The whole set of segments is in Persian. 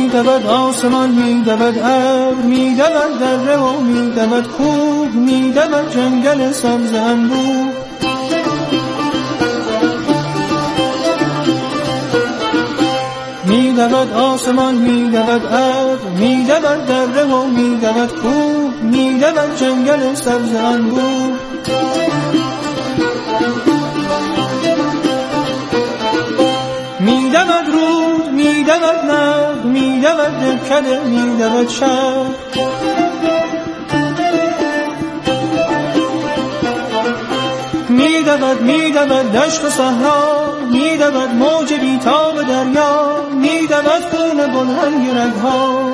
میدود آسمان، میدود ابر، میدود دره و میدود کوه، میدود جنگل سبز انبوه. میدود آسمان، میدود ابر، میدود دره و میدود کوه، میدود جنگل سبز انبوه. میدود رود، میدود نهر، میدود دلکده، میدود شهر. میدود دشت و صحرا، میدود موج بیتاب دریا، میدود خون بلند رگها.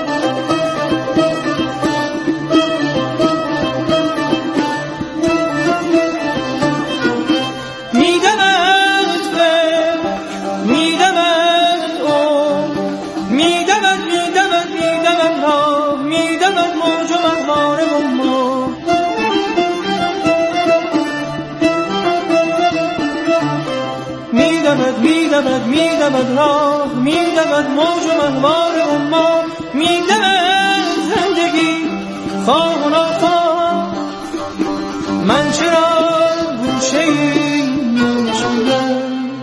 میدود راه، میدود موج و مهوار اما، میدود زندگی خواه و ناخواه. من چرا گوشه‌ای نشدم.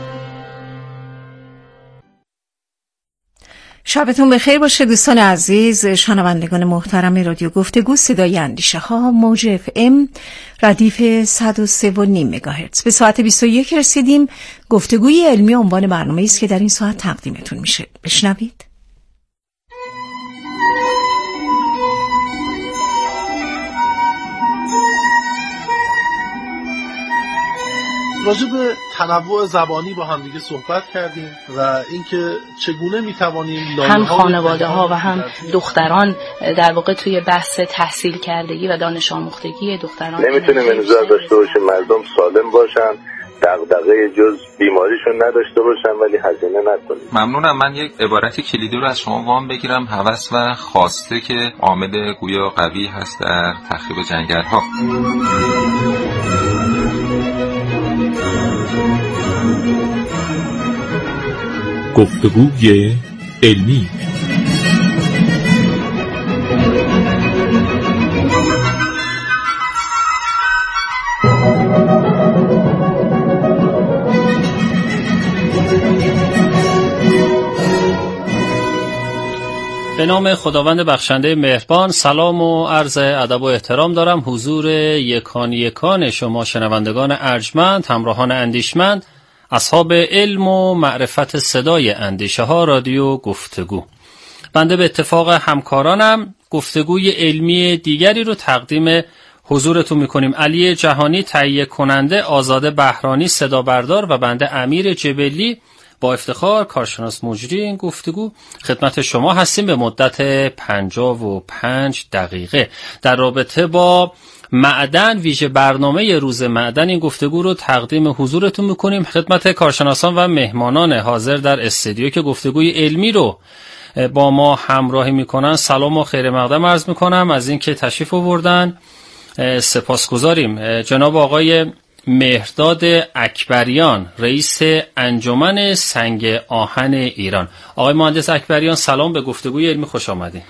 شبتون بخیر باشه دوستان عزیز، شنوندگان محترم رادیو گفتگو صدای اندیشه ها، موج اف ام ردیف 103.5 مگاهرتز. به ساعت 21 رسیدیم. گفتگوی علمی عنوان برنامه‌ای است که در این ساعت تقدیمتون میشه. بشنوید. راجع به تنوع زبانی با هم دیگه صحبت کردیم و اینکه چگونه میتوانیم هم خانواده‌ها و هم دختران در واقع توی بحث تحصیل کردگی و دانش آموختگی دختران نمیتونیم انتظار داشته باشیم مردم سالم باشن، دغدغه جز بیماریشون نداشته باشن ولی هزینه نکنیم. ممنونم. من یک عبارت کلیدی رو از شما وام بگیرم. هوس و خواسته که عامل گویا قوی هست در تخریب جنگل‌ها. گفتگوی علمی. به نام خداوند بخشنده مهربان، سلام و عرض ادب و احترام دارم حضور یکان شما شنوندگان ارجمند، همراهان اندیشمند، اصحاب علم و معرفت صدای اندیشه ها رادیو گفتگو. بنده به اتفاق همکارانم گفتگوی علمی دیگری رو تقدیم حضورتون میکنیم. علی جهانی تهیه کننده، آزاده بهرانی صدا بردار و بنده امیر جبلی با افتخار کارشناس مجری این گفتگو خدمت شما هستیم به مدت 55 دقیقه در رابطه با معدن. ویژه برنامه روز معدن این گفتگو رو تقدیم حضورتون میکنیم خدمت کارشناسان و مهمانان حاضر در استودیو که گفتگوی علمی رو با ما همراهی میکنن. سلام و خیر مقدم عرض میکنم از اینکه تشریف آوردن. سپاسگزاریم. جناب آقای مهرداد اکبریان، رئیس انجمن سنگ آهن ایران. آقای مهندس اکبریان سلام، به گفتگوی علمی خوش آمدید.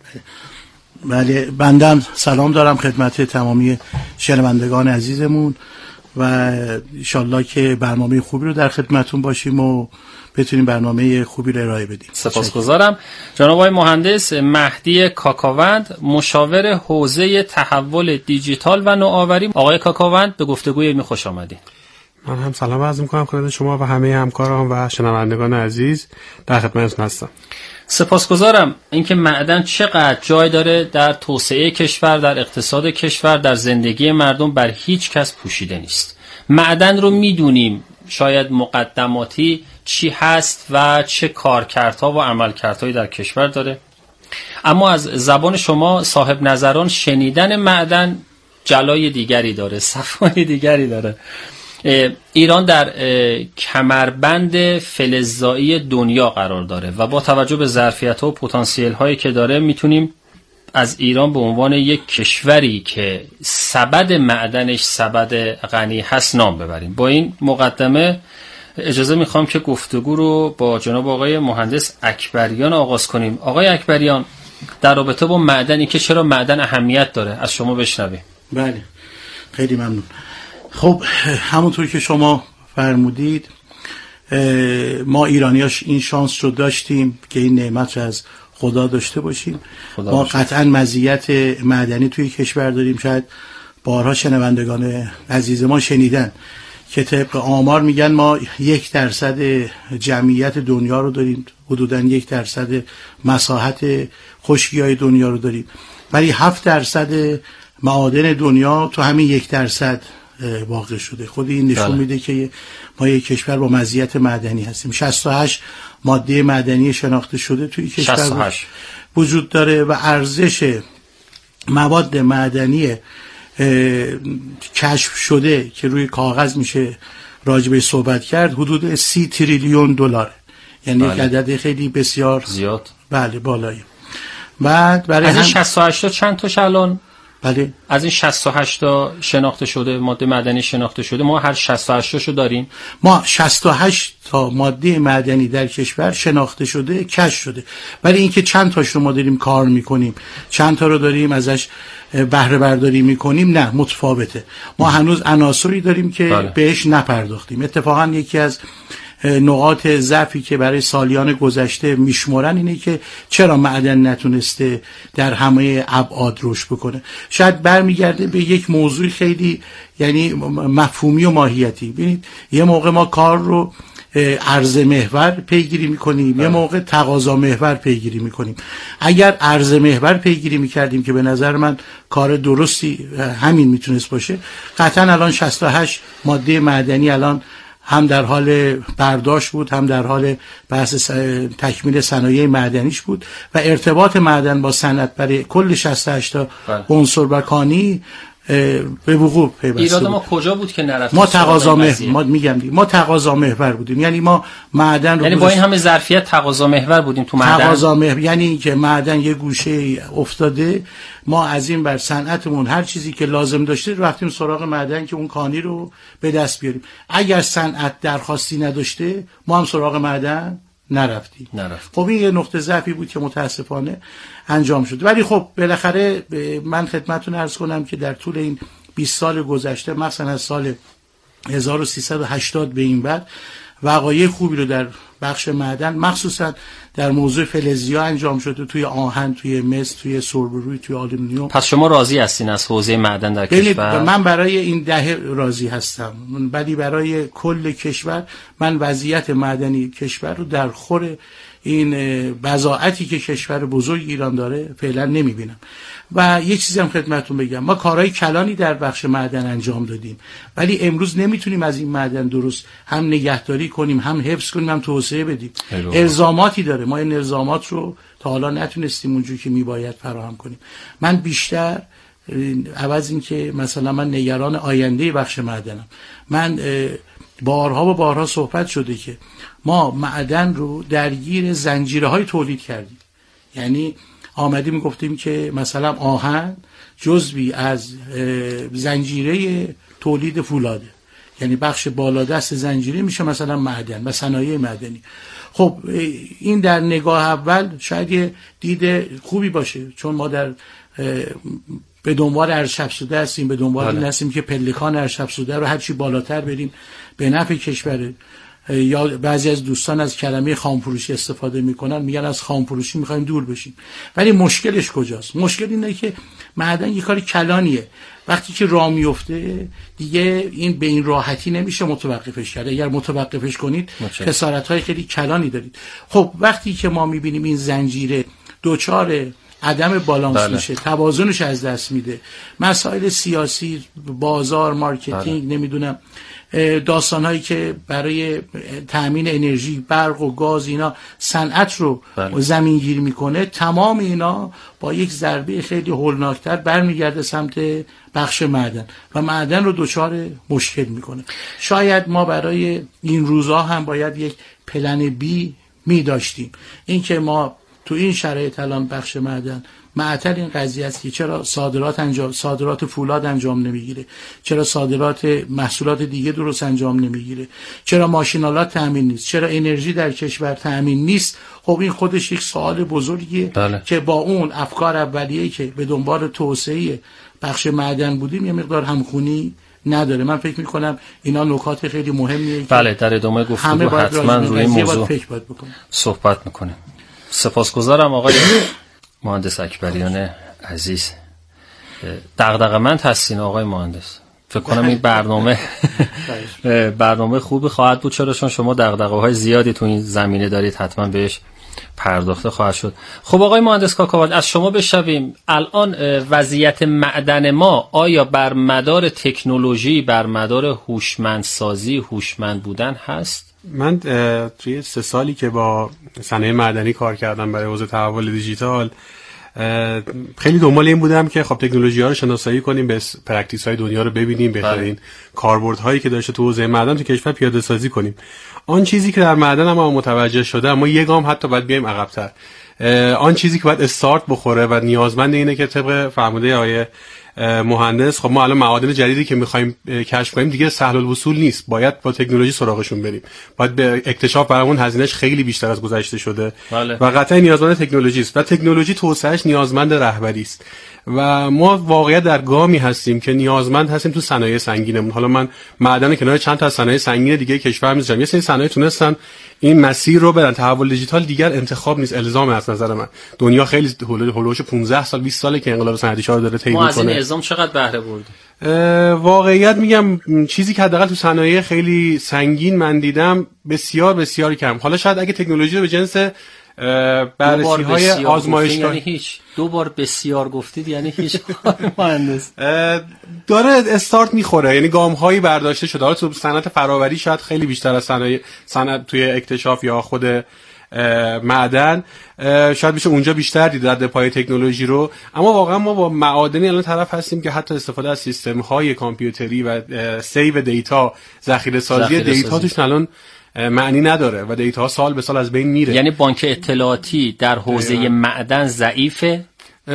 بله، بنده سلام دارم خدمت تمامی شنوندگان عزیزمون و انشالله که برنامه خوبی رو در خدمتون باشیم و بتونیم برنامه خوبی رو ارائه بدیم. سپاسگزارم. جناب آقای مهندس مهدی کاکاوند، مشاور حوزه تحول دیجیتال و نوآوری. آقای کاکاوند به گفتگوی علمی خوش آمدید. من هم سلام عرض می‌کنم خدمت شما و همه همکاران و شنوندگان عزیز، در خدمتتون هستم. سپاسگزارم. اینکه معدن چقدر جای داره در توسعه کشور، در اقتصاد کشور، در زندگی مردم بر هیچ کس پوشیده نیست. معدن رو میدونیم شاید مقدماتی چی هست و چه کارکردها و عملکردهایی در کشور داره، اما از زبان شما صاحب نظران شنیدن معدن جلای دیگری داره، صفای دیگری داره. ایران در کمربند فلزایی دنیا قرار داره و با توجه به ظرفیت‌ها و پتانسیل‌هایی که داره میتونیم از ایران به عنوان یک کشوری که سبد معدنش سبد غنی هست نام ببریم. با این مقدمه اجازه میخوام که گفتگو رو با جناب آقای مهندس اکبریان آغاز کنیم. آقای اکبریان، در رابطه با معدن، این که چرا معدن اهمیت داره، از شما بشنویم. بله، خیلی ممنون. خب همونطور که شما فرمودید، ما ایرانیاش این شانس رو داشتیم که این نعمت رو از خدا داشته باشیم. ما قطعا مزیت معدنی توی کشور داریم. شاید بارها شنوندگان عزیز ما شنیدن که طبق آمار میگن ما 1% جمعیت دنیا رو داریم، حدوداً 1% مساحت خشکی‌های دنیا رو داریم، ولی 7% معادن دنیا تو همین 1% واقع شده. خود این نشون میده که ما یک کشور با مزیت معدنی هستیم. 68 ماده معدنی شناخته شده توی کشور وجود داره و ارزش مواد معدنی کشف شده که روی کاغذ میشه راجبه صحبت کرد حدود 30 تریلیون دلار، یعنی یک عدد خیلی بسیار زیاد، بله، بالایی. بعد برای از این 68 تا چند تاش الان؟ بله، از این 68 تا شناخته شده ماده معدنی شناخته شده، ما هر 68 تاشو داریم. ما 68 تا ماده معدنی در کشور شناخته شده، کشف شده، ولی اینکه چند تاش رو ما داریم کار میکنیم، چند تا رو داریم ازش بهره برداری میکنیم، نه، متفاوته. ما هنوز عناصری داریم که بهش نپرداختیم. اتفاقا یکی از نقاط ضعفی که برای سالیان گذشته میشمرن اینه که چرا معدن نتونسته در همه ابعاد رشد بکنه. شاید برمیگرده به یک موضوع خیلی یعنی مفهومی و ماهیتی. ببینید یه موقع ما کار رو عرضه محور پیگیری میکنیم، یه موقع تقاضا محور پیگیری میکنیم. اگر عرضه محور پیگیری میکردیم که به نظر من کار درستی همین میتونست باشه، قطعا الان 68 ماده معدنی الان هم در حال برداشت بود، هم در حال بحث تکمیل صنایع معدنیش بود و ارتباط معدن با صنعت برای کل 68 تا عنصر و کانی به وقوع پیوسته. ایراد ما کجا بود که نرفتیم؟ ما تقاضا محور، ما تقاضا محور بودیم. یعنی ما معدن رو، یعنی با این همه ظرفیت تقاضا محور بودیم تو معدن. تقاضا محور یعنی که معدن یه گوشه افتاده، ما از این بر صنعتمون هر چیزی که لازم داشته رفتیم سراغ معدن که اون کانی رو به دست بیاریم. اگر صنعت درخواستی نداشته ما هم سراغ معدن نرفتیم. خب این یه نقطه ضعفی بود که متاسفانه انجام شد. ولی خب بالاخره من خدمتتون عرض کنم که در طول این 20 سال گذشته، مثلا از سال 1380 به این بعد، وقایع خوبی رو در بخش معدن مخصوصا در موضوع فلزیا انجام شده، توی آهن، توی مس، توی سربروی، توی آلومینیوم. پس شما راضی هستین از حوزه معدن در کشور؟ من برای این دهه راضی هستم، ولی برای کل کشور من وضعیت معدنی کشور رو در خور این بضاعتی که کشور بزرگ ایران داره فعلا نمیبینم. و یک چیزی هم خدمتتون بگم، ما کارهای کلانی در بخش معدن انجام دادیم، ولی امروز نمیتونیم از این معدن درست هم نگهداری کنیم، هم حفظ کنیم، هم توسعه بدیم. الزاماتی داره، ما این الزامات رو تا حالا نتونستیم اونجوری که میباید فراهم کنیم. من بیشتر عوض این که مثلا من نگران آینده بخش معدنم، من بارها و بارها صحبت شده که ما معدن رو درگیر زنجیره‌های تولید کردیم. یعنی آمدیم گفتیم که مثلا آهن جزوی از زنجیره تولید فولاده، یعنی بخش بالادست زنجیره میشه مثلا معدن و صنایع معدنی. خب این در نگاه اول شاید یه دید خوبی باشه، چون ما در به دنبال ارزش‌افزوده هستیم، به دنبال این هستیم که پلکان ارزش‌افزوده رو هرچی بالاتر بریم به نفع کشور. یا بعضی از دوستان از کلمه خامفروشی استفاده میکنن، میگن از خامفروشی میخوایم دور بشیم. ولی مشکلش کجاست؟ مشکل اینه که معدن یه کار کلانیه، وقتی که راه میفته دیگه این به این راحتی نمیشه متوقفش کرد. اگر متوقفش کنید خسارت‌های خیلی کلانی دارید. خب وقتی که ما میبینیم این زنجیره دوچار عدم بالانس میشه، توازنش از دست میده، مسائل سیاسی، بازار، مارکتینگ، نمیدونم داستانهایی که برای تأمین انرژی، برق و گاز، اینا صنعت رو زمینگیر میکنه، تمام اینا با یک ضربه خیلی هولناکتر برمیگرده سمت بخش معدن و معدن رو دچار مشکل میکنه. شاید ما برای این روزها هم باید یک پلن بی می داشتیم، این که ما تو این شرایط الان بخش معدن معطل این قضیه است که چرا صادرات فولاد انجام نمیگیره، چرا صادرات محصولات دیگه درست انجام نمیگیره، چرا ماشینالات تامین نیست، چرا انرژی در کشور تامین نیست. خب این خودش یک سوال بزرگیه که با اون افکار اولیه‌ای که به دنبال توسعه بخش معدن بودیم یه مقدار همخونی نداره. من فکر میکنم اینا نکات خیلی مهمیه. بله، در ادامه گفتگو حتما روی این موضوع صحبت میکنیم. سپاسگزارم آقای مهندس اکبریان عزیز. دغدغه‌مند هستین آقای مهندس. فکر کنم این برنامه خوبی خواهد بود، چرا چون شما دغدغه‌های زیادی تو این زمینه دارید، حتما بهش پرداخته خواهد شد. خب آقای مهندس کاکاوال، از شما بشنویم الان وضعیت معدن ما آیا بر مدار تکنولوژی، بر مدار هوشمندسازی، هوشمند بودن هست؟ من توی 3 سالی که با صنایع معدنی کار کردم برای حوزه تحول دیجیتال، خیلی دنبال این بودم که خب تکنولوژی‌ها رو شناسایی کنیم، به پرکتیس‌های دنیا رو ببینیم، بهترین کاربردهایی که داشته تو حوزه معدن تو کشور پیاده سازی کنیم. آن چیزی که در معدن ما متوجه شده، اما یک گام حتی باید بیایم عقب‌تر. آن چیزی که باید استارت بخوره و نیازمند اینه که طبق فرموده آقای مهندس، خب ما الان معادن جدیدی که می‌خوایم کشف کنیم دیگه سهل الوصول نیست، باید با تکنولوژی سراغشون بریم، باید به اکتشاف برامون هزینه‌اش خیلی بیشتر از گذشته شده و قطعا نیازمند تکنولوژی است و تکنولوژی توسعه‌اش نیازمند رهبری است و ما واقعیت در گامی هستیم که نیازمند هستیم تو صنایع سنگینمون. حالا من معدن کنار چند تا از صنایع سنگین دیگه کشور میذارم، یه سری صنایع تونستن این مسیر رو برن. تحول دیجیتال دیگر انتخاب نیست، الزام از نظر من. دنیا خیلی هولوش 15 سال 20 ساله که انقلاب صنعتی رو داره طی می‌کنه. ما از این الزام چقدر بهره بردیم؟ واقعیت میگم چیزی که حداقل تو صنایع خیلی سنگین من دیدم بسیار بسیار کم. حالا شاید اگه تکنولوژی رو به جنس بررسی‌های آزمایشگاهی، یعنی هیچ 2 بار بسیار گفتید یعنی هیچ مهندس داره استارت میخوره، یعنی گام‌هایی برداشته شده. حالا تو صنعت فراوری شاید خیلی بیشتر از صنعت توی اکتشاف یا خود معدن شاید بشه اونجا بیشتر دید در پای تکنولوژی رو، اما واقعا ما با معادنی الان طرف هستیم که حتی استفاده از سیستم‌های کامپیوتری و سیو دیتا، ذخیره سازی دیتا توش الان معنی نداره و دیتا سال به سال از بین میره. یعنی بانک اطلاعاتی در حوزه معدن ضعیفه.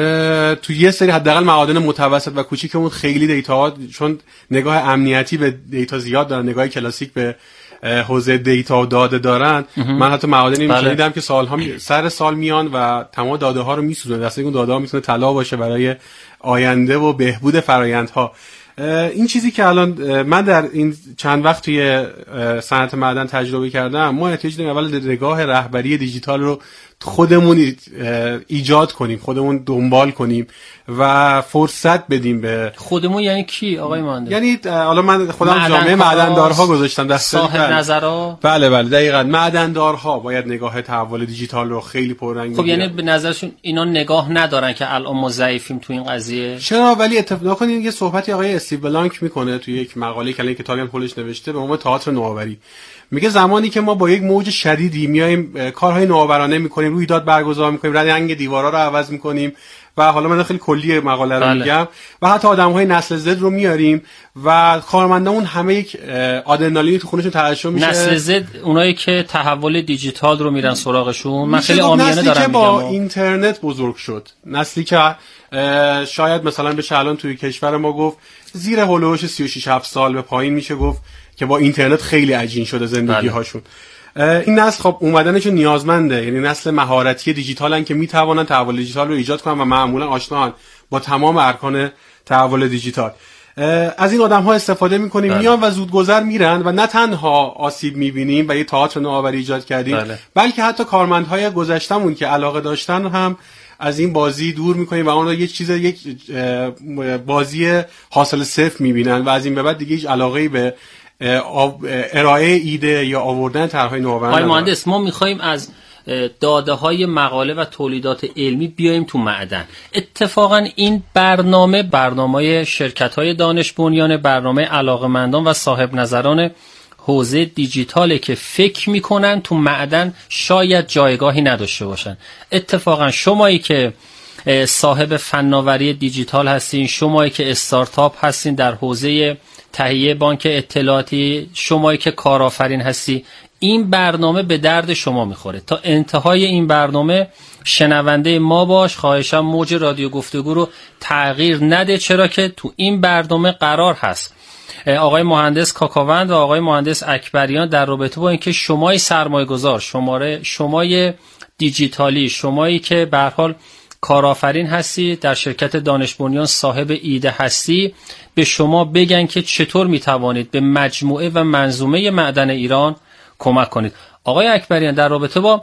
تو یه سری حداقل معادن متوسط و کوچیکمون خیلی دیتا، چون نگاه امنیتی به دیتا زیاد دارن، نگاه کلاسیک به حوزه دیتا و داده دارن. من حتی معادنی می‌شنیدم که سال‌ها سر سال میان و تمام داده ها رو میسوزونن. اصلا اون داده ها میتونه طلا باشه برای آینده و بهبود فرآیندها. این چیزی که الان من در این چند وقت توی صنعت معدن تجربه کردم، ما احتیاج داریم اول نگاه رهبری دیجیتال رو خودمون ایجاد کنیم، خودمون دنبال کنیم و فرصت بدیم به خودمون. یعنی کی آقای مهندس؟ یعنی حالا من خودم جامعه معدن‌دارها گذاشتم دست صاحب نظرها. بله دقیقاً معدن‌دارها باید نگاه تحول دیجیتال رو خیلی پررنگ خب یعنی به نظرشون اینا نگاه ندارن که الان ما ضعیفیم تو این قضیه؟ چرا؟ ولی اتفاقا کنین یه صحبتی آقای استیو بلانک میکنه توی یک مقاله که کتابی هم پولش نوشته به عنوان تئاتر نوآوری. میگه زمانی که ما با یک موج شدیدی میایم کارهای نوآورانه میکنیم، رویداد برگزار میکنیم، رنگ دیوارا رو عوض میکنیم و حالا من خیلی کلی مقاله رو میگم و حتی آدم‌های نسل زد رو میاریم و کارمندامون همه یک آدرنالین تو خونشون ترشح میشه. نسل زد اونایی که تحول دیجیتال رو میرن سراغشون. من خیلی عامیانه دارم میگم. با اینترنت بزرگ شد، نسلی که شاید مثلا بشه الان توی کشور ما گفت زیر هولوش 36-7 سال به پایین میشه گفت که با اینترنت خیلی عجین شده زندگی هاشون. این نسل خب اومدنشون نیازمنده، یعنی نسل مهارتی دیجیتالن که میتوانن تحول دیجیتال رو ایجاد کنن و معمولا آشنان با تمام ارکان تحول دیجیتال. از این آدم‌ها استفاده می‌کنیم، میان و زودگذر میرن و نه تنها آسیب می‌بینیم و یه تئاتر نوآوری ایجاد کردیم، بلکه حتی کارمندهای گذشته‌مون که علاقه داشتن هم از این بازی دور می‌کنیم و اون رو یک بازی حاصل صفر می‌بینن و از این به بعد دیگه هیچ علاقه‌ای به ارائه ایده یا آوردن طرح‌های نوآورانه. آقای مهندس، ما می‌خوایم از داده‌های مقاله و تولیدات علمی بیایم تو معدن. اتفاقا این برنامه شرکت‌های دانش بنیان، برنامه علاقه‌مندان و صاحب نظران حوزه دیجیتاله که فکر میکنن تو معدن شاید جایگاهی نداشته باشن. اتفاقا شمایی که صاحب فناوری دیجیتال هستین، شمایی که استارتاپ هستین در حوزه تهیه بانک اطلاعاتی، شمایی که کارآفرین هستی، این برنامه به درد شما میخوره. تا انتهای این برنامه شنونده ما باش. خواهشم موج رادیو گفتگو رو تغییر نده، چرا که تو این برنامه قرار هست آقای مهندس کاکاوند و آقای مهندس اکبریان در رابطه با اینکه شمای سرمایه‌گذار، شمای دیجیتالی، شمایی که به هر حال کارآفرین هستی، در شرکت دانش بنیان صاحب ایده هستی، به شما بگن که چطور میتوانید به مجموعه و منظومه معدن ایران کمک کنید. آقای اکبریان، در رابطه با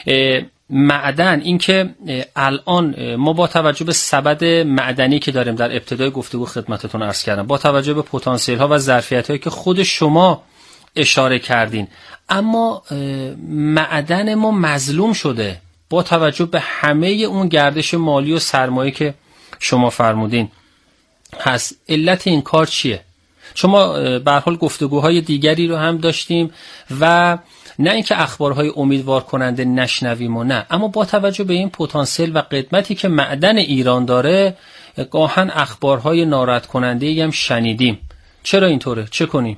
معدن، اینکه الان ما با توجه به سبد معدنی که داریم، در ابتدای گفتگو خدمتتون عرض کردم، با توجه به پتانسیل ها و ظرفیت هایی که خود شما اشاره کردین، اما معدن ما مظلوم شده با توجه به همه اون گردش مالی و سرمایه که شما فرمودین. هست علت این کار چیه؟ شما به هر حال گفتگوهای دیگری رو هم داشتیم و نه اینکه اخبارهای امیدوار کننده نشنویم و نه، اما با توجه به این پتانسیل و قدمتی که معدن ایران داره، گاهن اخبارهای ناراحت کننده هم شنیدیم. چرا اینطوره؟ چه کنیم؟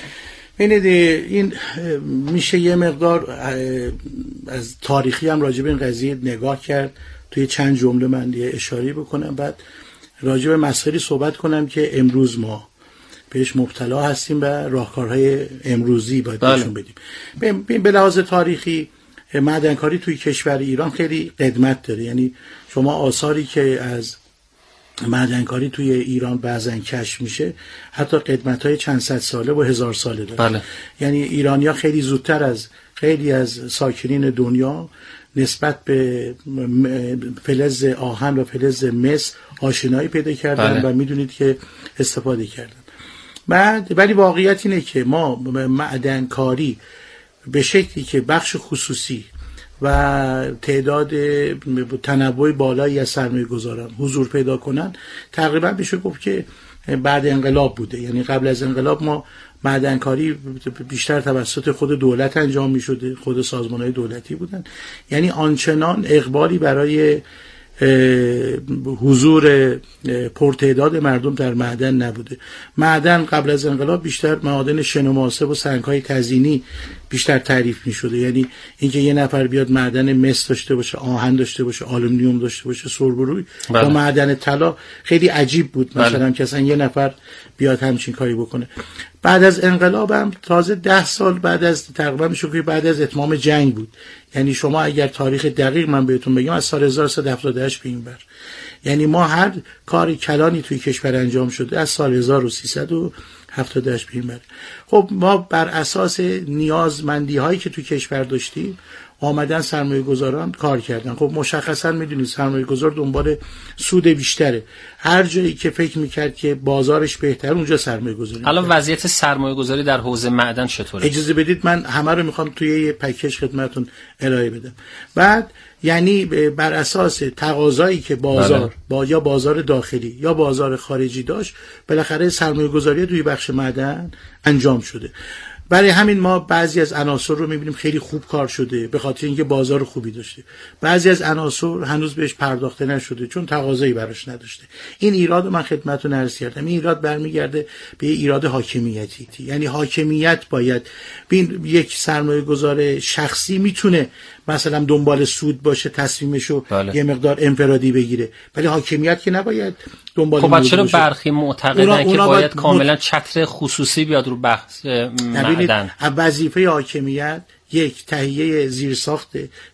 این میشه یه مقدار از تاریخی هم راجع به این قضیه نگاه کرد. توی چند جمله من یه اشاره بکنم، بعد راجع به مسائلی صحبت کنم که امروز ما بهش مبتلا هستیم و راهکارهای امروزی باید بهشون بدیم. به لحاظ تاریخی معدنکاری توی کشور ایران خیلی قدمت داره. یعنی شما آثاری که از معدنکاری توی ایران بعضن کشف میشه حتی قدمت‌های چند صد ساله و هزار ساله داره. بله. یعنی ایرانی‌ها خیلی زودتر از خیلی از ساکنین دنیا نسبت به فلز آهن و فلز مس آشنایی پیدا کردن. بله. و میدونید که استفاده کردن. ولی واقعیت اینه که ما معدنکاری به شکلی که بخش خصوصی و تعداد تنوع بالایی از سرمایه‌گذاران حضور پیدا کنن، تقریبا میشه گفت که بعد انقلاب بوده. یعنی قبل از انقلاب ما معدنکاری بیشتر توسط خود دولت انجام میشده، خود سازمان‌های دولتی بودن. یعنی آنچنان اقبالی برای حضور پرتعداد مردم در معدن نبوده. معدن قبل از انقلاب بیشتر معادن شن و ماسه و سنگ‌های تزیینی بیشتر تعریف می‌شده. یعنی اینکه یه نفر بیاد معدن مس داشته باشه، آهن داشته باشه، آلومینیوم داشته باشه، سربروی و معدن طلا خیلی عجیب بود. مثلا که اصلا یه نفر بیاد همچین کاری بکنه. بعد از انقلاب هم تازه 10 سال بعد از تقریبا میشه که بعد از اتمام جنگ بود. یعنی شما اگر تاریخ دقیق من بهتون بگم از سال 1378 به این بر، یعنی ما هر کاری کلانی توی کشور انجام شده از سال 1378 به این بر. خب ما بر اساس نیازمندی هایی که توی کشور داشتیم آمدن سرمایه گذاران کار کردن. خب مشخصا میدونید سرمایه گذار دنبال سود بیشتره. هر جایی که فکر میکرد که بازارش بهتر اونجا سرمایه گذاری. الان وضعیت سرمایه گذاری در حوزه معدن چطوره؟ اجازه بدید من همه رو میخوام توی یه پکیج خدمتتون ارائه بدم. بعد یعنی بر اساس تقاضایی که بازار یا بازار داخلی یا بازار خارجی داشت، بالاخره سرمایه گذاری توی بخش معدن انجام شده. برای همین ما بعضی از عناصر رو می‌بینیم خیلی خوب کار شده به خاطر اینکه بازار خوبی داشته. بعضی از عناصر هنوز بهش پرداخته نشده چون تقاضایی براش نداشته. این ایراد من خدمتتون عرض کردم. این ایراد برمیگرده به ایراد حاکمیتی. یعنی حاکمیت باید ببین یک سرمایه‌گذار شخصی میتونه مثلا دنبال سود باشه، تصمیمشو یه مقدار انفرادی بگیره، ولی حاکمیت که نباید دنبال. خب چرا برخی معتقدن که باید کاملا چتر خصوصی بیاد رو بحث معدن؟ وظیفه حاکمیت یک تهیه زیرساخت،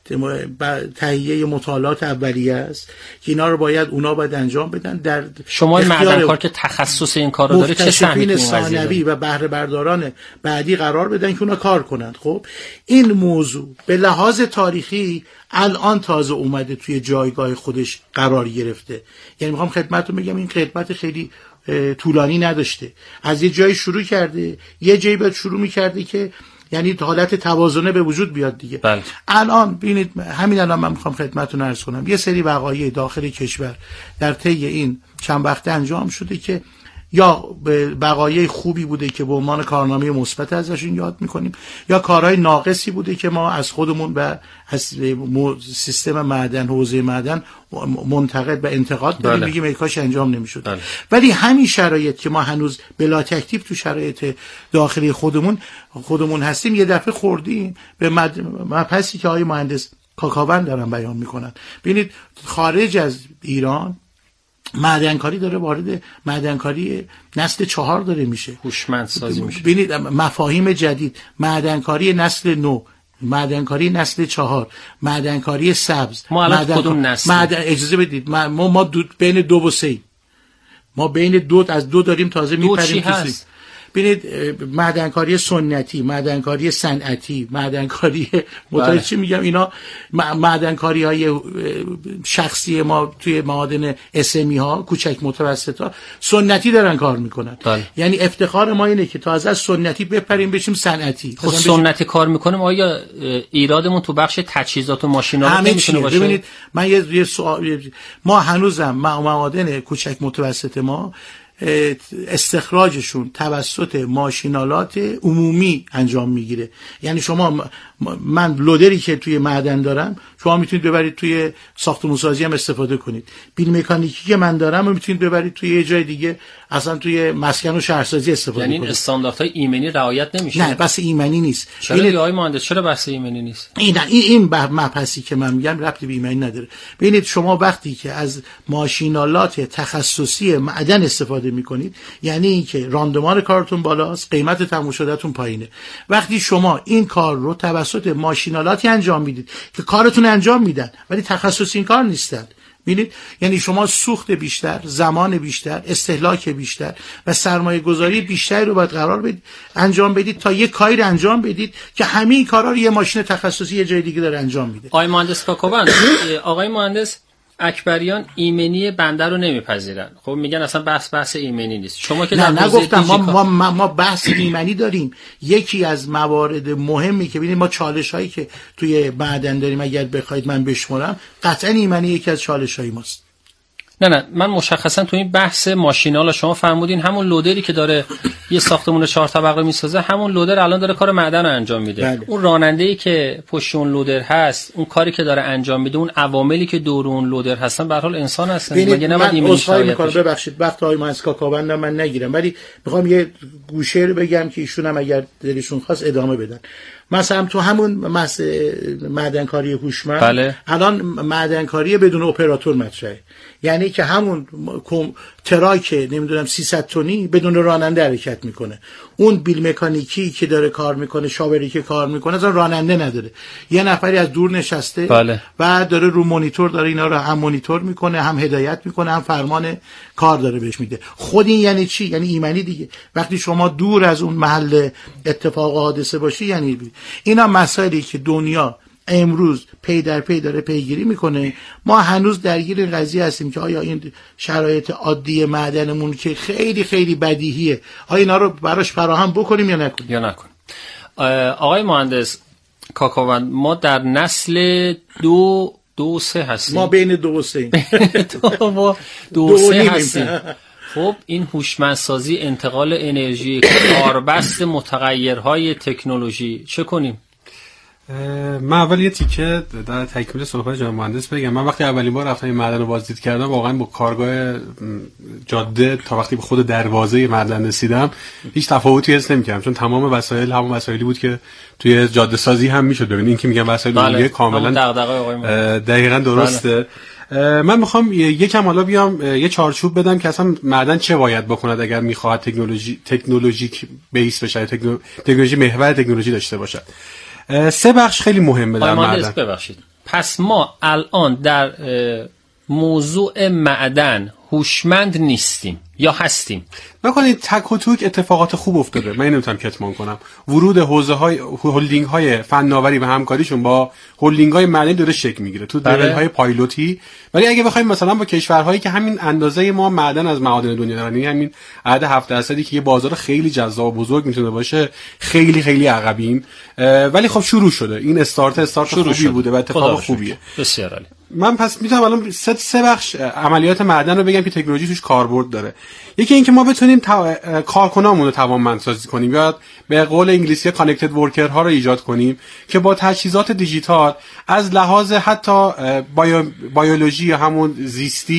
تهیه مطالعات اولیه است که اینا رو اونا باید انجام بدن. در شما معدنکار که تخصص این کارو داره چه سهمی ثانوی و بهره برداران بعدی قرار بدن که اونا کار کنند. خب این موضوع به لحاظ تاریخی الان تازه اومده توی جایگاه خودش قرار گرفته. یعنی میخوام خدمتتون بگم این خدمت خیلی طولانی نداشته. از یه جایی شروع کرده، یه جایی بعد شروع می‌کرده که یعنی حالت توازنه به وجود بیاد دیگه. بله. الان ببینید همین الان من میخوام خدمتتون عرض کنم یه سری وقایع داخل کشور در طی این چند وقته انجام شده که یا وقایع خوبی بوده که به عنوان کارنامه مثبت ازشون یاد میکنیم، یا کارهای ناقصی بوده که ما از خودمون و از سیستم معدن، حوزه معدن منتقد و انتقاد داریم. میگیم ای کاش انجام نمیشد. ولی همین شرایط که ما هنوز بلا تکلیف تو شرایط داخلی خودمون هستیم، یه دفعه خوردیم به مبحثی که آقای مهندس کاکاوند دارن بیان میکنن. ببینید خارج از ایران معدنکاری داره وارد معدنکاری نسل 4 داره میشه، هوشمندسازی میشه. ببینید مفاهیم جدید، معدنکاری نسل 9، معدنکاری نسل 4، معدنکاری سبز. ما الان کدوم نسل؟ اجازه بدید ما بین 2 و 3، ما بین 2 از 2 داریم تازه میپریم تو 3. ببینید معدنکاری سنتی، معدنکاری صنعتی، معدنکاری متوجه چی میگم، اینا معدنکاری های شخصی ما توی معادن اسمی ها، کوچک متوسط ها سنتی دارن کار میکنن. یعنی افتخار ما اینه که تا از سنتی بپریم بشیم صنعتی. خب سنتی کار میکنیم، آیا ایرادمون تو بخش تجهیزات و ماشینا نمیتونه باشه؟ ببینید من یه سوال، ما هنوزم معادن کوچک متوسط ما استخراجشون توسط ماشینالات عمومی انجام میگیره. یعنی شما من لودری که توی معدن دارم شما میتونید ببرید توی ساختمانسازی هم استفاده کنید. بیل مکانیکی که من دارم رو میتونید ببرید توی یه جای دیگه اصلا توی مسکن و شهرسازی استفاده کنید. یعنی این استانداردهای ایمنی رعایت نمیشه؟ نه بس ایمنی نیست. چرا آقای مهندس چرا بحث ایمنی نیست؟ این مبحثی که من میگم ربطی به ایمنی نداره. ببینید شما وقتی که از ماشینالات تخصصی معدن استفاده میکنید یعنی اینکه راندمان کارتون بالاست، قیمت تموم شدهتون پایینه. وقتی شما این کار رو توسط ماشینالاتی انجام میدید که کارتون انجام میدن ولی تخصصی این کار نیستن، ببینید یعنی شما سوخت بیشتر، زمان بیشتر، استهلاک بیشتر و سرمایه گذاری بیشتری رو باید قرار بدید انجام بدید تا یک کاری رو انجام بدید که همین کارا رو یه ماشین تخصصی یه جای دیگه داره انجام میده. آقای مهندس کاکاوند، آقای مهندس اکبریان ایمنی بنده رو نمیپذیرن. خب میگن اصلا بحث ایمنی نیست. شما که نه نگفتم ما بحث ایمنی داریم. یکی از موارد مهمی که ببینید ما چالش هایی که توی معدن داریم اگر بخواید من بشمرم قطعا ایمنی یکی از چالش های ماست. نه من مشخصا تو این بحث ماشینال شما فرمودین همون لودری که داره یه ساختمون 4 طبقه میسازه همون لودر الان داره کار معدن رو انجام میده. بله. اون راننده‌ای که پشت اون لودر هست اون کاری که داره انجام میده اون عواملی که دور اون لودر هستن به هر حال انسان هستن. مگه نباید ایمنی شرایط بشه؟ ببخشید وقت های مهندس کاکاوند من نگیرم ولی میخوام یه گوشه رو بگم که ایشون هم اگر دلشون خواست ادامه بدن. مثلا تو همون معدنکاری هوشمند بله. الان معدنکاری بدون اپراتور مطرحه، یعنی که همون تراک نمیدونم 300 تنی بدون راننده حرکت میکنه. اون بیل مکانیکی که داره کار میکنه، شاوری که کار میکنه اصلا راننده نداره، یه نفری از دور نشسته بله. و داره رو مانیتور داره اینا رو هم مانیتور میکنه، هم هدایت میکنه، هم فرمان کار داره بهش میده. خود این یعنی چی؟ یعنی ایمنی دیگه. وقتی شما دور از اون محل اتفاق و حادثه باشی یعنی اینا مسائلی که دنیا امروز پی در پی داره پیگیری میکنه. ما هنوز درگیر قضیه هستیم که آیا این شرایط عادی معدنمون که خیلی خیلی بدیهیه آیا اینا رو براش فراهم بکنیم یا نکنیم. آقای مهندس کاکاوند ما در نسل 2-3 هستیم. ما بین 2 و 3 2-3 هستیم. خب این هوشمندسازی، انتقال انرژی، کاربست متغیرهای تکنولوژی چه کنیم؟ من اول یه تیکه در تکمیل صحبت جناب مهندس بگم. من وقتی اولین بار رفتم این معدن رو بازدید کردم واقعا با کارگاه جاده تا وقتی به خود دروازه معدن رسیدم هیچ تفاوتی حس نمی‌کردم، چون تمام وسایل همون وسایلی بود که توی جاده سازی هم میشد. ببینید این که میگم وسایل عمومی کاملا دقیقاً درسته. من میخوام یکم حالا بیام یه چارچوب بدم که اصلا معدن چه باید بکند اگر میخواد تکنولوژیک بیس بشه، تکنولوژی محور تکنولوژی داشته باشد. 3 بخش خیلی مهمه در معدن. ببخشید. پس ما الان در موضوع معدن هوشمند نیستیم یا هستیم؟ بکنید تک و توک اتفاقات خوب افتاده، من نمیتونم کتمان کنم. ورود حوزه‌های هلدینگ‌های فناوری و همکاریشون با هلدینگ‌های معدنی داره شکل میگیره تو لول‌های پایلوتی. ولی اگه بخوایم مثلا با کشورهایی که همین اندازه ما معدن از معادن دنیا دارن، یعنی همین عدد 7% که یه بازار خیلی جذاب و بزرگ میتونه باشه، خیلی خیلی عقبیم. ولی خب شروع شده. این استارت خوبی بوده و اتفاق خوبیه. بسیار عالی. من پس میتونم الان 3 بخش عملیات معدن رو بگم که تکنولوژی توش کاربرد داره. یکی این که ما بتونیم کارکنامون رو توانمندسازی کنیم یا به قول انگلیسی کانکتد ورکر ها رو ایجاد کنیم که با تجهیزات دیجیتال از لحاظ حتی بیولوژی یا همون زیستی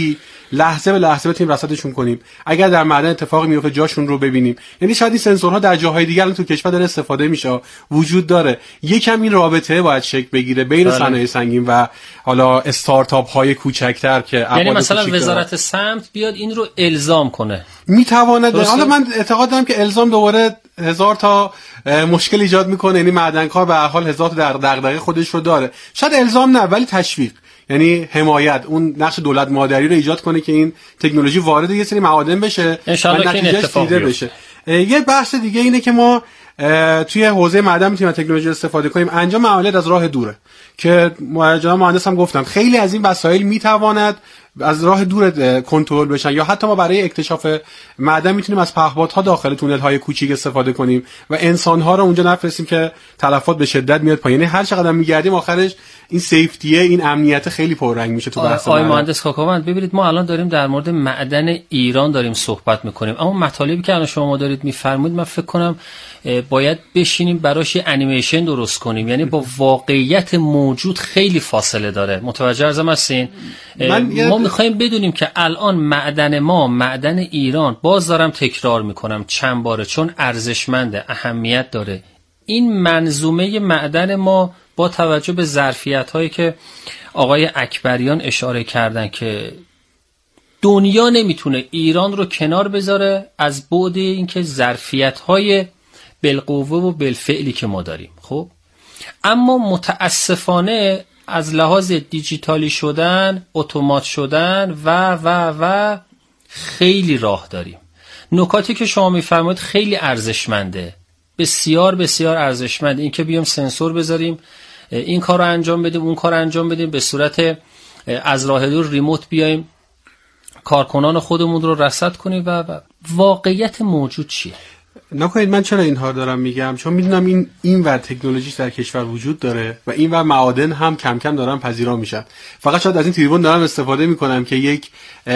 لحظه به لحظه بتونیم رصدشون کنیم. اگر در معدن اتفاقی میفته جاشون رو ببینیم. یعنی شاید این سنسورها در جاهای دیگه الان تو کشور داره استفاده میشه، وجود داره. یکم این رابطه باید شکل بگیره بین صنایع سنگین و حالا استارتاپ های کوچکتر که یعنی مثلا وزارت سمت بیاد این رو الزام کنه. میتواند. حالا من اعتقاد دارم که الزام دوباره 1000 تا مشکل ایجاد میکنه. یعنی معدنکار به هر حال 1000 تا دغدغه خودش رو داره. شاید الزام نه ولی تشویق، یعنی حمایت، اون نقش دولت مادری رو ایجاد کنه که این تکنولوژی وارد یه سری معادن بشه و نتیجهش دیده بشه. یه بحث دیگه اینه که ما توی حوزه معدن میتونیم تکنولوژی استفاده کنیم. انجام عملیات از راه دوره که جناب مهندس هم گفتن خیلی از این وسایل میتواند از راه دور کنترل بشن، یا حتی ما برای اکتشاف معدن میتونیم از پهپادها داخل تونل های کوچیک استفاده کنیم و انسان ها رو اونجا نفرستیم که تلفات به شدت میاد پایین. یعنی هر چقدر میگردیم آخرش این سیفتیه، این امنیت خیلی پررنگ میشه تو بحث. آقای مهندس کاکاوند ببینید ما الان داریم در مورد معدن ایران داریم صحبت میکنیم، اما مطالبی که الان شما دارید میفرمایید من فکر کنم باید بشینیم براش انیمیشن درست کنیم، یعنی با واقعیت موجود خیلی فاصله داره. متوجه ارزم هستین؟ ما میخوایم بدونیم که الان معدن ما، معدن ایران، باز دارم تکرار میکنم چند باره چون ارزشمنده، اهمیت داره. این منظومه معدن ما با توجه به ظرفیت هایی که آقای اکبریان اشاره کردن که دنیا نمیتونه ایران رو کنار بذاره از بعد اینکه ظرفیت های بالقوه و بالفعلی که ما داریم. خب اما متاسفانه از لحاظ دیجیتالی شدن، اتومات شدن و خیلی راه داریم. نکاتی که شما میفرمایید خیلی ارزشمنده، بسیار بسیار ارزشمنده. این که بیام سنسور بذاریم، این کار رو انجام بدیم، اون کار رو انجام بدیم، به صورت از راه دور ریموت بیایم کارکنان خودمون رو رصد کنیم و واقعیت موجود چیه؟ نکنید من چرا اینها دارم میگم، چون میدونم این ور تکنولوژی در کشور وجود داره و این ور معادن هم کم کم دارن پذیرا میشن. فقط شاید از این تریبون دارم استفاده میکنم که یک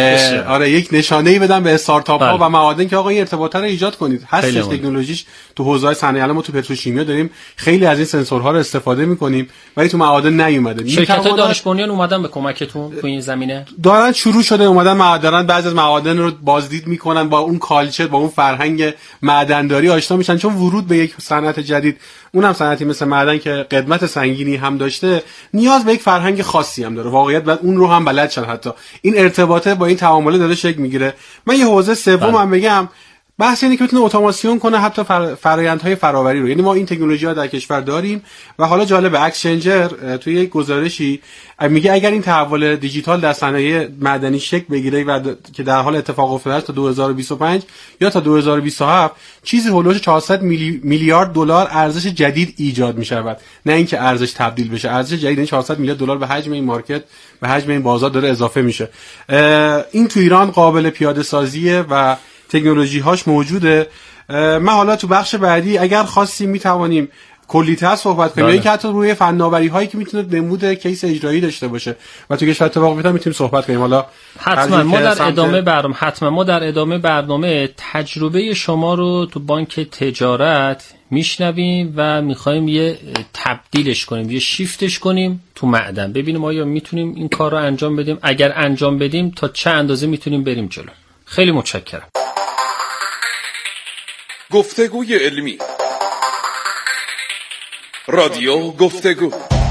نشانه‌ای بدم به استارتاپ ها و معادن که آقا این ارتباط رو ایجاد کنید. هستش تکنولوژیش تو حوزه صنایع. الان ما تو پتروشیمیا داریم خیلی از این سنسورها رو استفاده میکنیم ولی تو معادن نیومده. شرکت‌های دانش بنیان اومدن به کمکتون تو این زمینه؟ دارن شروع شده، اومدن معادن، بعضی از معادن رو بازدید میکنن، با اون کالچر، با اون فرهنگ معدن‌داری آشنا میشن، چون ورود به یک صنعت جدید، اونم صنعتی مثل معدن که قدمت سنگینی هم داشته، نیاز به یک فرهنگ خاصی هم داره. واقعیت بعد اون رو هم بلد شن، حتی این ارتباطه با این تعامله داره شکل میگیره. من یه حوزه سومم بگم، بحث اینه که بتونه اتوماسیون کنه حتی فرآیندهای فراوری رو. یعنی ما این تکنولوژی ها در کشور داریم و حالا جالب اکسچنجر توی یک گزارشی میگه اگر این تحول دیجیتال در صنایع معدنی شکل بگیره و که در حال اتفاق افتاده تا 2025 یا تا 2027 چیزی هولوش 400 میلیارد دلار ارزش جدید ایجاد می‌شود. نه اینکه ارزش تبدیل بشه، ارزش جدید این 400 میلیارد دلار به حجم این مارکت، به حجم این بازار داره اضافه میشه. این تو ایران قابل پیاده سازیه و تکنولوژی هاش موجوده. من حالا تو بخش بعدی اگر خواستیم میتوانیم کلی‌تر صحبت کنیم، اینکه حتی روی فناوری هایی که میتونه نمود کیس اجرایی داشته باشه و تو کشور اتفاق بیفته میتونیم صحبت کنیم. حالا حتما ما در ادامه برنامه تجربه شما رو تو بانک تجارت میشنویم و میخوایم یه تبدیلش کنیم، یه شیفتش کنیم تو معدن، ببینیم آیا میتونیم این کار رو انجام بدیم. اگر انجام بدیم تا چه اندازه میتونیم بریم جلو. خیلی متشکرم. گفتگوی علمی، رادیو گفتگو.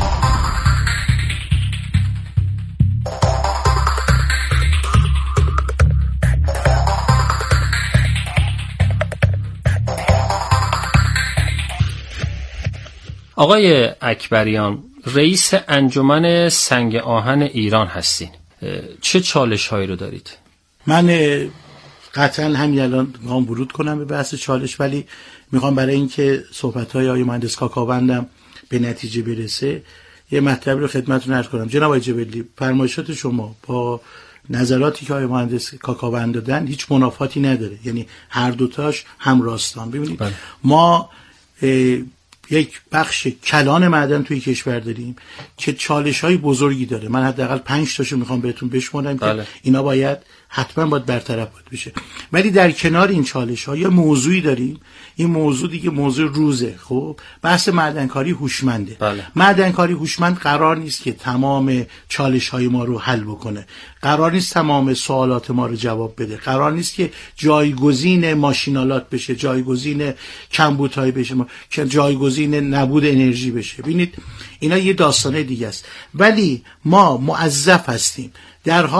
آقای اکبریان، رئیس انجمن سنگ آهن ایران هستین، چه چالش هایی رو دارید؟ من قطعا همین الان میخوام ورود کنم به بحث چالش، ولی میخوام برای اینکه صحبت‌های آقای مهندس کاکاوندم به نتیجه برسه یه مطلب رو خدمتتون عرض کنم. جناب آقای جبلی، فرمایشات شما با نظراتی که آقای مهندس کاکاوند دادن هیچ منافاتی نداره، یعنی هر دوتاش هم راستان. ببینید ما یک بخش کلان معدن توی کشور داریم که چالش‌های بزرگی داره. من حداقل 5 تاشو میخوام بهتون بشمارم که اینا باید حتما باید برطرف بشه. ولی در کنار این چالش ها یا موضوعی داریم، این موضوع دیگه موضوع روزه. خب بحث معدنکاری هوشمنده. بله. معدنکاری هوشمند قرار نیست که تمام چالش های ما رو حل بکنه، قرار نیست تمام سوالات ما رو جواب بده، قرار نیست که جایگزین ماشینالات بشه، جایگزین کمبودهای بشه، که جایگزین نبود انرژی بشه. ببینید اینا یه داستانه دیگه است. ولی ما موظف هستیم در حال